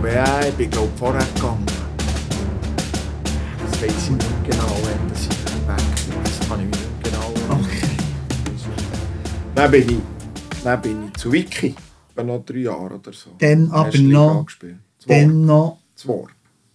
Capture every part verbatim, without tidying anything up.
glaube, ja, ich bin glaube vorher gegangen. Das weiss ich nicht genau, wenn das weg ist. Das kann ich mir nicht genau erinnern. Okay. Dann bin ich, dann bin ich zu Wiki. Ich bin noch drei Jahre oder so. Dann aber Erste Liga noch... gespielt. Dann noch... Zworb.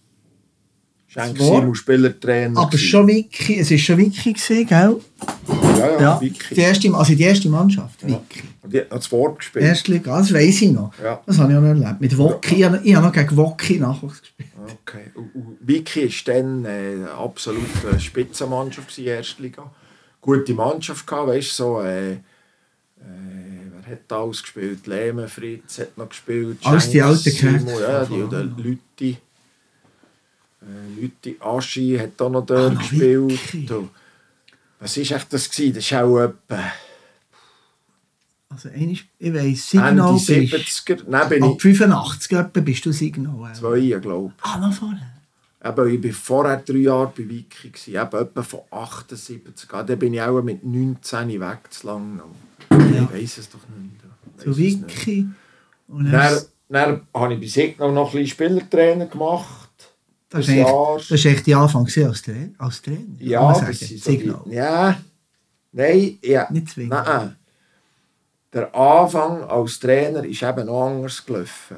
Schenk Zworb? Simon, Spielertrainer. Aber schon Wiki, es war schon Wiki, gewesen, gell? Ja, ja, Ja, Wiki. die erste, also die erste Mannschaft, Wiki. Und die hat noch Zworb gespielt. Erste Liga, das weiss ich noch. Ja. Das habe ich auch noch erlebt. Mit Woki, Ja. ich habe noch gegen Woki Nachwuchs gespielt. Okay. Und, und Wiki war dann äh, eine absolute Spitzenmannschaft in der ersten Liga. Gute Mannschaft gehabt, weißt du, so... Äh, äh, wer hat da alles gespielt? Lehmann, Fritz hat noch gespielt. Alles die alten Simon, Kerle. ja, die oder Lütti. Äh, Lütti Aschi hat auch noch dort Ah, noch gespielt. Wiki. Du, was war echt das gewesen? Das ist auch etwa Also einmal, ich weiss, Ende Signal bist... siebziger. Nein, bin Ab ich fünfundachtzig etwa bist du Signal. zwei, glaube Ah, noch vorher. ich. Eben, ich war vorher drei Jahre bei Wiki. Gewesen, eben etwa von achtundsiebzig an. Dann bin ich auch mit neunzehn weg zu lang. Ja. Ich weiss es doch nicht. Ich Zu weiss es nicht. Wiki. Und dann, Dann, dann habe ich bei Signal noch ein bisschen Spielertrainer gemacht. das ein war Jahr. echt, das war echt die Anfang gewesen als Trainer. Als Trainer kann Ja, man das sagen. ist so Signal. die, ja, nein, ja. Nicht zwingend. Nein. Der Anfang als Trainer ist eben noch anders gelaufen.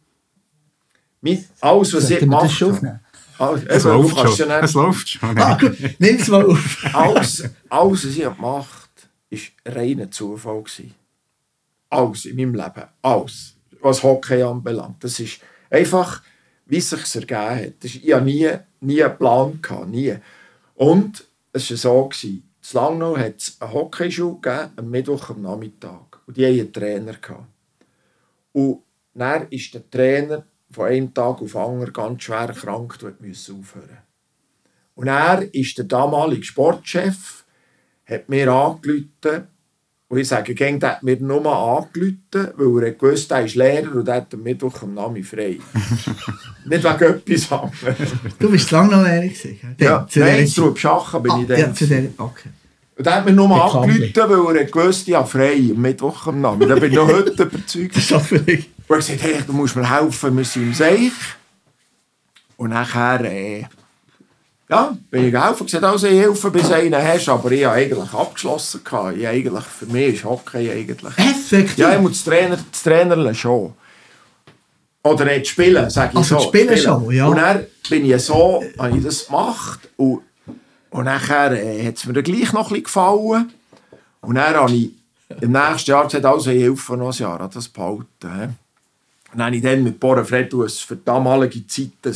Mit, alles, was ich Sollten wir das gemacht schon habe. aufnehmen? Alles, Es eben, du läuft kannst schon. ja Es nicht- läuft schon. Ah, gut, nimm es mal auf. alles, alles, was ich gemacht habe, war reiner Zufall gewesen. Alles in meinem Leben. Alles. Was Hockey anbelangt. Das ist einfach, wie es sich ergeben hat. Das ist, ich hatte nie, nie einen Plan gehabt. Nie. Und es war so. Gewesen. In Langnau hat es eine Hockeyschule gegeben, am Mittwoch am Nachmittag. Und die hatten einen Trainer gehabt. Und dann ist der Trainer von einem Tag auf den anderen ganz schwer erkrankt und musste aufhören. Und er ist der damalige Sportchef, hat mir angerufen. Und ich sage, der hat mir nur angerufen, weil er wusste, er ist Lehrer und er hat am Mittwoch am Nachmittag frei. Nicht wegen etwas anderes. Du bist lange noch Lehrer gewesen. gell? Ja, Dann, zu nein, der- zu Schachen bin Ah, ich dann. ja, zu der, okay. Und er hat mir nur Bekanntlich. angerufen, weil er gewusst, ich habe frei am Mittwoch am Nachmittag. Da bin ich noch heute überzeugt. Das ist doch völlig... Und er hat gesagt, hey, du musst mir helfen, wir sind im Seich. Und nachher, äh, ja, bin ich geholfen. Ich habe gesagt, also ich helfe, bis du einen hast, aber ich habe eigentlich abgeschlossen. Ich eigentlich, für mich ist Hockey eigentlich... Effektiv. Ja, ich muss das Trainer, das Trainerle schon. Oder nicht spielen, sage ich Also so. spielen schon, ja. Und dann bin ich so, habe ich das gemacht. Und, und nachher äh, hat es mir dann gleich noch ein bisschen gefallen. Und dann habe ich im nächsten Jahr gesagt, also ich helfe noch ein Jahr an das behalten. He. Und dann habe ich dann mit Borre Fredus für die damalige Zeit ein,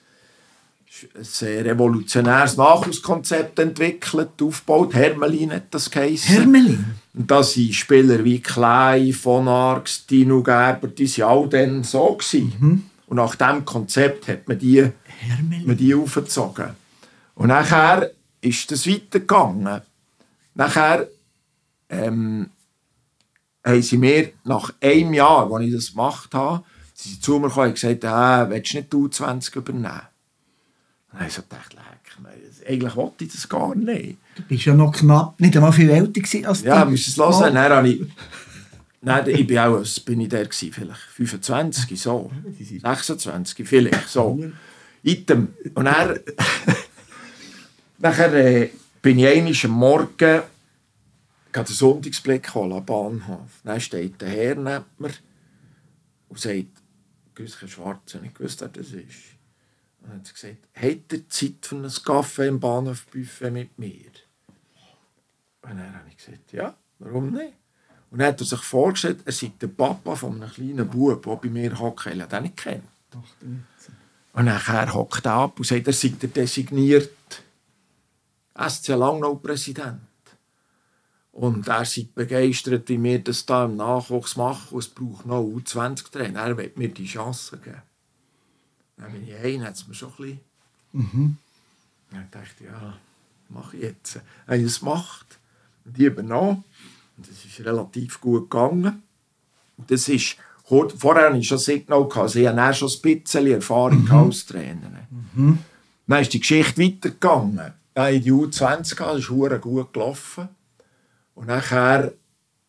ein revolutionäres Nachwuchskonzept entwickelt, aufgebaut. Hermelin hat das geheissen. Hermelin? Und da sind Spieler wie Klei, von Arx, Dino Gerber, die waren all dann so gewesen. Mhm. Und nach diesem Konzept hat man die, Hermelin? man die aufgezogen. Und nachher ist das weitergegangen. Nachher ähm, haben sie mir nach einem Jahr, als ich das gemacht habe, sie sind zu mir gekommen und gesagt, ah, willst du nicht U zwanzig übernehmen? Und dann habe ich so gedacht, leck, mir, eigentlich wollte ich das gar nicht. Du bist ja noch knapp, nicht einmal viel älter gewesen als Ja, du. müssen es hören. Dann habe ich, nein, ich bin auch, was bin ich der gewesen, vielleicht fünfundzwanzig, so. sechsundzwanzig, vielleicht, so. Item. Und dann, nachher äh, bin ich einmal am Morgen, ich habe den Sonntagsblick holen am Bahnhof. Dann steht der Herr neben mir und sagt, Güsschen Schwarz, ich wusste, wer das ist. Und dann hat er gesagt, habt ihr Zeit für einen Kaffee im Bahnhofbuffet mit mir? Und dann habe ich gesagt, ja, warum nicht? Und dann hat er sich vorgestellt, er sei der Papa von einem kleinen Bub, der bei mir hockt. Ich habe den nicht kennt. Und nachher hockt er ab und sagt, er sei der designierte S C Langnau-Präsident. Und er sei begeistert, wie wir das da im Nachwuchs machen. Und es braucht noch U zwanzig Trainer. Er will mir die Chance geben. Dann bin ich heim, hat es mir schon ein bisschen... Mhm. Dann dachte ich, ja, mache ich jetzt. Dann habe ich es gemacht und die übernommen. Und das ist relativ gut gegangen. Und das ist, vorher hatte ich schon Signal, also ich hatte dann schon ein bisschen Erfahrung mhm. als Trainer. Mhm. Dann ist die Geschichte weitergegangen. Dann in die U zwanzig, das ist verdammt gut gelaufen. Und nachher,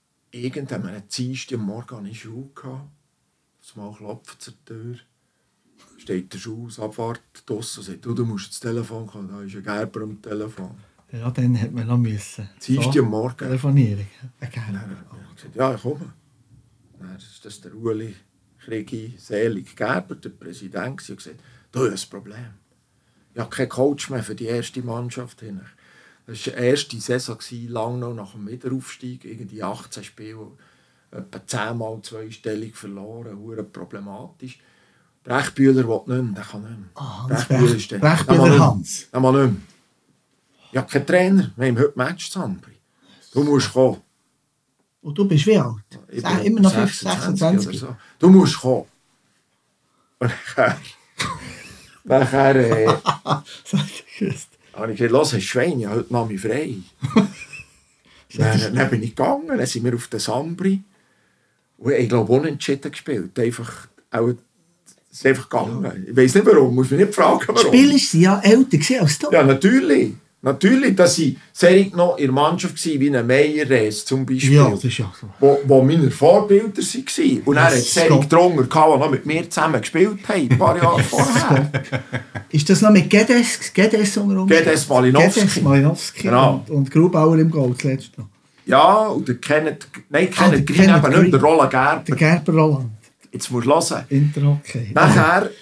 irgendwann am Dienstag am Morgen hatte ich Schule. Das Mal klopft zur Tür. steht der Schulabfahrt draussen und sagt, du, du musst das Telefon kommen, da ist ein Gerber am Telefon. Ja, dann hätte man noch müssen. Dienstag am Morgen. Telefonieren. Okay. Dann hat er gesagt, ja, ich komme. Dann ist das der Ueli Krigi Selig Gerber, der Präsident, und gesagt, du hast ein Problem. Ich habe keinen Coach mehr für die erste Mannschaft. Hin. Das war die erste Saison, lange noch nach dem Wiederaufstieg, irgendwie achtzehn Spiele, etwa zehnmal zweistellig verloren, hure problematisch. Brechbühler will nicht mehr, der kann nicht mehr. Ah, Brechbühler ist der. Brechbühler Hans. Der kann nicht mehr. Ich habe keinen Trainer, wir haben heute Match zusammen. Du musst kommen. Und du bist wie alt? Ich Sech- bin immer noch sechsundzwanzig sechsundzwanzig. oder so. Du musst kommen. Und nachher... nachher äh, habe ich gesagt, los, hast Schwein, ich habe heute Abend frei. dann, dann bin ich gegangen, dann sind wir auf den Sambri. Und ich glaube, unentschieden gespielt. Einfach, auch, es ist einfach gegangen. Ich weiß nicht warum, muss mich nicht fragen, warum. Die Spieler waren ja älter gewesen als du. Ja, natürlich. Natürlich, dass sie sehr noch in der Mannschaft waren, wie ein Meyer-Rees zum Beispiel. Ja, das ist ja so. Wo, wo meine Vorbilder waren. Und er hat Das sehr geht. drunter, die noch mit mir zusammen gespielt haben, ein paar Jahre vorher. Ist das noch mit Gedes, Gedes unter uns? Gedes Malinowski. Gedes Malinowski Genau. und, und Grubauer im Goal zuletzt noch. Ja, und der Kenneth, nein, Ah, Kenneth der Green Kenneth eben nicht, der Green. Roland Der Gerber. Gerber Roland. Jetzt musst du hören. Interhockey. Nachher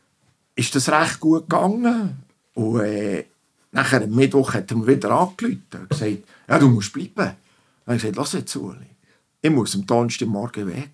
ist das recht gut gegangen. Und äh, nachher am Mittwoch hat er mir wieder angerufen und gesagt, ja, du musst bleiben. Dann habe ich gesagt, lass jetzt, Uli. Ich muss am Donnerstagmorgen weg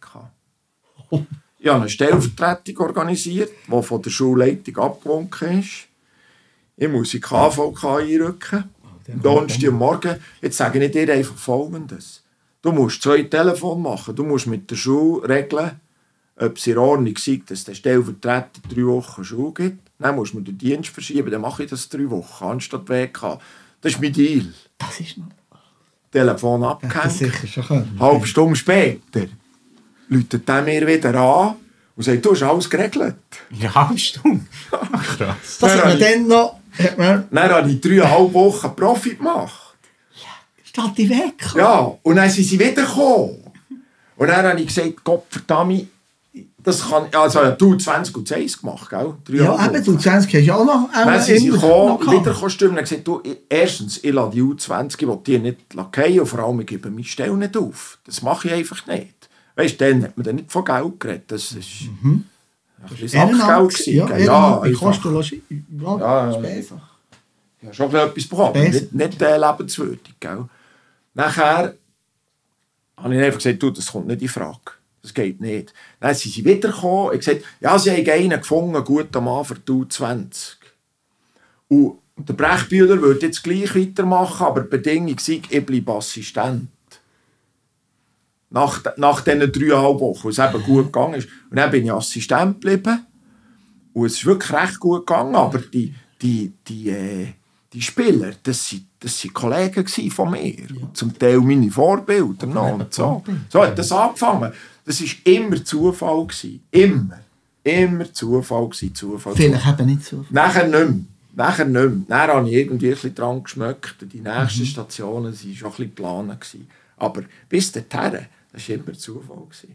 haben. Ich habe eine Stellvertretung organisiert, die von der Schulleitung abgewunken ist. Ich muss in die K V K einrücken. Am Donnerstagmorgen. Jetzt sage ich dir einfach Folgendes. Du musst zwei Telefone machen. Du musst mit der Schule regeln, ob es in Ordnung ist, dass der Stellvertreter drei Wochen Schule gibt. Dann musst du mir den Dienst verschieben, dann mache ich das drei Wochen, anstatt weg haben. Das ist mein Deal. Das ist noch... Telefon Hätte das abgehängt. sicher schon können. Eine halbe Stunde später läutet er mir wieder an und sagt, du hast alles geregelt. Ja, halbe Stunde. Krass. Das hat man Nein, dann noch... Hat man... Dann habe ich dreieinhalb Wochen Profi gemacht. Statt die weg. Ja, und dann sind sie wieder gekommen. Und dann habe ich gesagt, Gott verdammt, das kann... Also, du zwanzig und eins gemacht, gell? Ja, Dreieinhalb eben, du Wochen. zwanzig hast du auch noch... auch Dann sind sie immer gekommen, noch wieder gehabt. gekommen stimmen und gesagt, du, ich- erstens, ich lasse die U zwanzig, ich will die nicht lackieren und vor allem, ich gebe meine Stelle nicht auf. Das mache ich einfach nicht. Weißt du, dann hat man dann nicht von Geld geredet. Das ist ein bisschen Ehrenamt Sackgeld gewesen, gewesen. ja, gell? Ja, Ehrenamt, mit einfach. Kosten und Logis. Ja, Ja, ist ja. besser. Ich habe schon ein bisschen etwas bekommen, aber Besser. nicht, nicht äh, lebenswürdig. Gell? Nachher habe ich einfach gesagt, du, das kommt nicht in Frage. Das geht nicht. Dann sind sie wiedergekommen und gesagt, ja, sie haben einen gefunden, einen guten Mann für die U zwanzig. Und der Brechbühler würde jetzt gleich weitermachen, aber die Bedingung sei, ich bleibe Assistent. Nach, nach diesen dreieinhalb Wochen, wo es eben gut gegangen ist. Und dann bin ich Assistent geblieben. Und es ist wirklich recht gut gegangen, aber die, die, die, äh, die Spieler, das waren das sind Kollegen gsi von mir. Und zum Teil meine Vorbilder noch. Und so. so hat das angefangen. Das war immer Zufall. Gewesen. Immer. Immer Zufall. Gewesen. Zufall. Vielleicht eben nicht so. Nachher nicht mehr. Nachher nicht mehr. Dann habe ich irgendwie ein bisschen dran geschmeckt. Die nächsten Stationen waren schon ein bisschen geplant. gewesen. Aber bis dahin, das war immer Zufall. gewesen.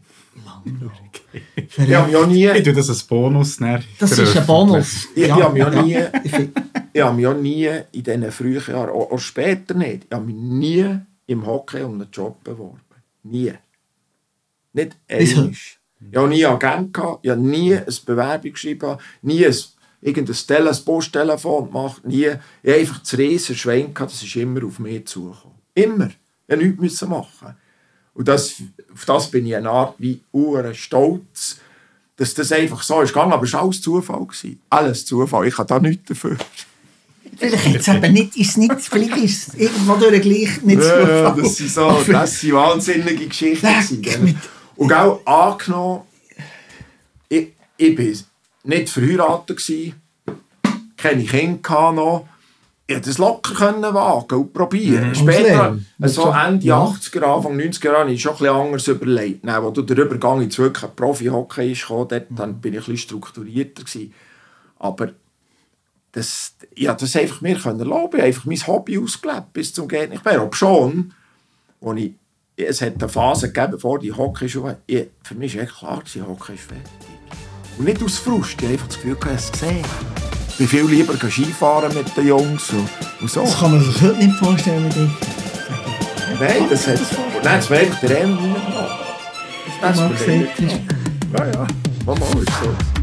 Ich habe mich auch nie... Ich tue das als Bonus. Dann Das ist ein Bonus. Ich, ich habe mich auch nie, Ich find- ich habe mich auch nie in diesen frühen Jahren, auch, auch später nicht, ich habe mich nie im Hockey um einen Job beworben. Nie. Nicht Wieso? einmal. Ich habe nie einen Agent gehabt, ich habe nie eine Bewerbung geschrieben, nie ein, irgendein Tele- ein Posttelefon gemacht, nie. Ich habe einfach das Riesenschwein gehabt, das ist immer auf mich zugekommen. Immer. Ich musste nichts machen. Und das, auf das bin ich eine Art wie uren stolz, dass das einfach so ist gegangen, aber es war alles Zufall gewesen. Alles Zufall, ich habe da nichts dafür. Vielleicht jetzt eben nicht, ist nicht, vielleicht ist es irgendwo durch gleich nicht so. Ja, ja, das sind so, das sind wahnsinnige Geschichten Leck gewesen. mit- Und auch angenommen, ich, ich war nicht verheiratet gewesen, keine Kinder noch. Ich konnte das locker können wagen und probieren. Mhm. Später, Und so lernen. Ende Ja. achtziger, Anfang neunziger habe ich schon ein bisschen anders überlegt. Dann, als der Übergang ins wirklich Profi-Hockey kam, dort, dann bin ich ein bisschen strukturierter gewesen. Aber das, ich konnte das einfach mir erlauben. Ich habe einfach mein Hobby ausgelebt bis zum geht nicht mehr. Ob schon, wo ich, es hat eine Phase gegeben, bevor die Hockeyschule, ich, für mich war echt klar, dass Hockey ist fertig. Und nicht aus Frust, ich habe einfach das Gefühl, ich habe es gesehen. Ich bin viel lieber Skifahren mit den Jungs und, und so. Das kann man sich heute nicht vorstellen mit dir. Nein, das hat... Und dann hat es mir einfach der Rennen genommen. Das Mal hat es mir gesagt. Ja, ja. Mama ist so.